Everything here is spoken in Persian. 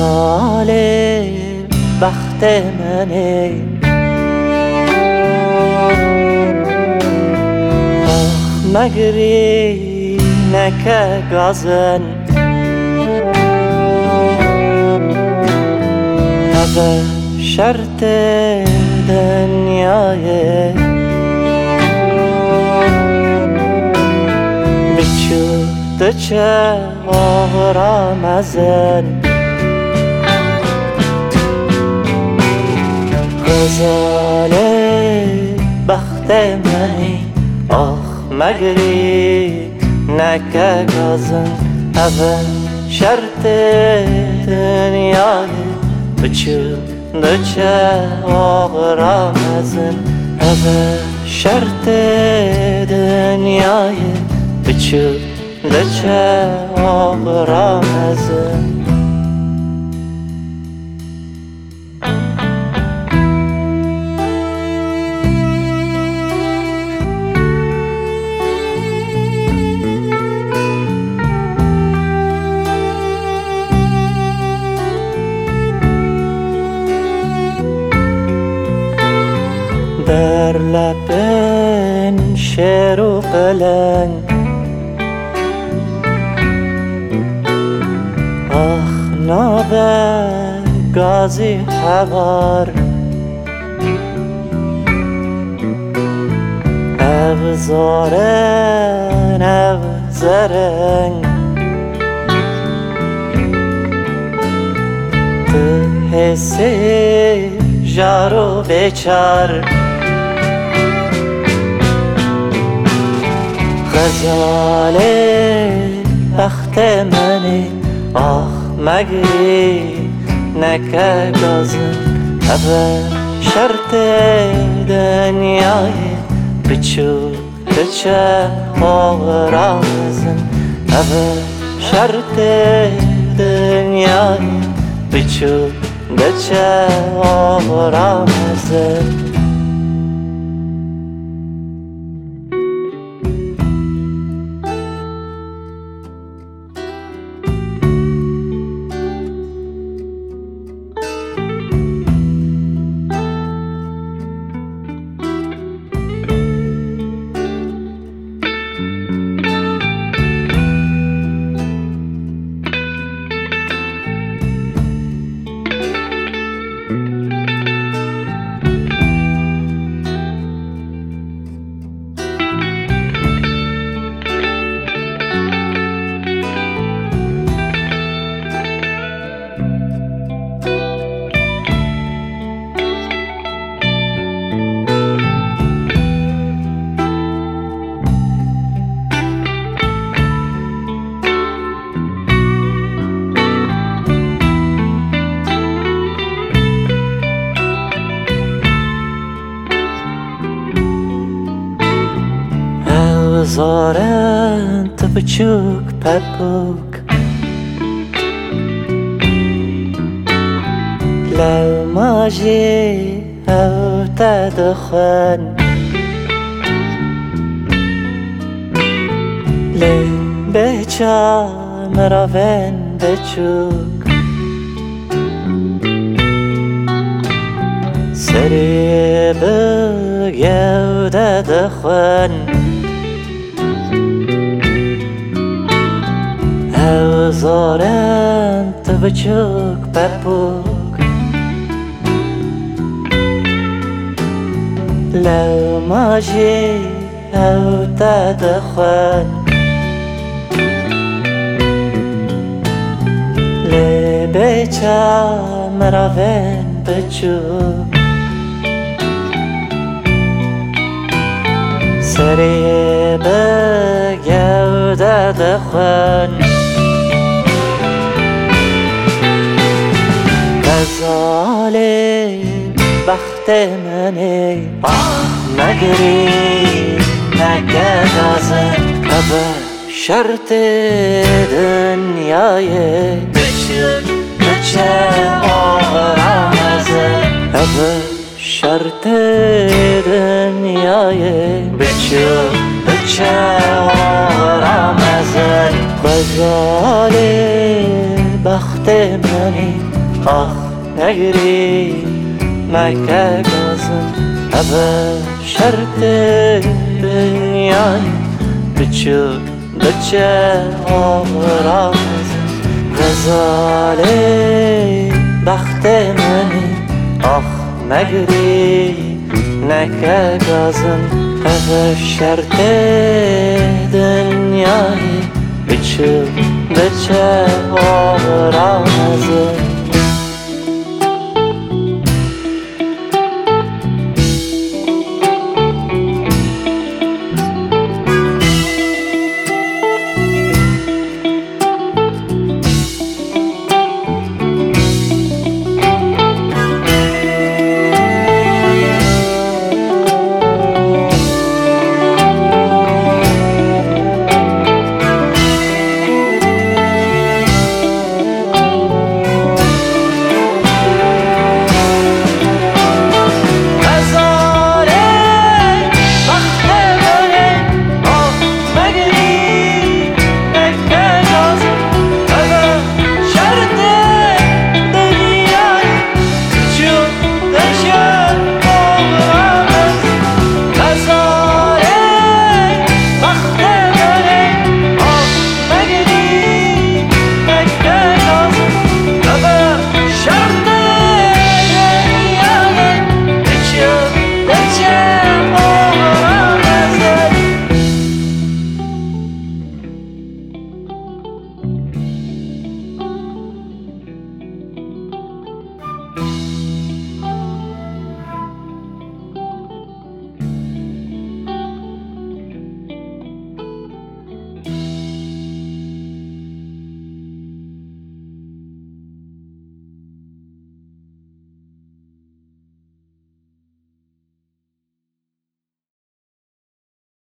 غزال بخت منه مگری نکه گازن به شرط دنیای بچو دچه آرامزن غزال بخت منی مگری نکه گازن اول شرط دنیای بچو دچه آرامزن اول شرط دنیای بچو دچه آرامزن در لبن شعر و قلم نابه گازی حوار افزارن افزرن تو حسی جارو بچار غزال بخت منی مگری نکه گازن اول شرط دنیای بچو دچه آرامزن اول شرط دنیای بچو دچه آرامزن زارن تو بچوک پپوک لو ماجی او تدخن لی بچا مراون بچوک سری بگو تدخن زارن تو بچوک پپوک لو ماجی او تدخن لی بچا مراون بچوک سری بگو تدخن غزال بخت منی مگری نکه گازن اول شرط دنیای بچه آرامزن اول شرط دنیای بچه آرامزن غزال بخت منی Ah نگیری مگه گازم اوه شرط دنیای بچه آرازم غزاله بخت منی آخ نگیری نگه گازم اوه شرط دنیای بچه آرازم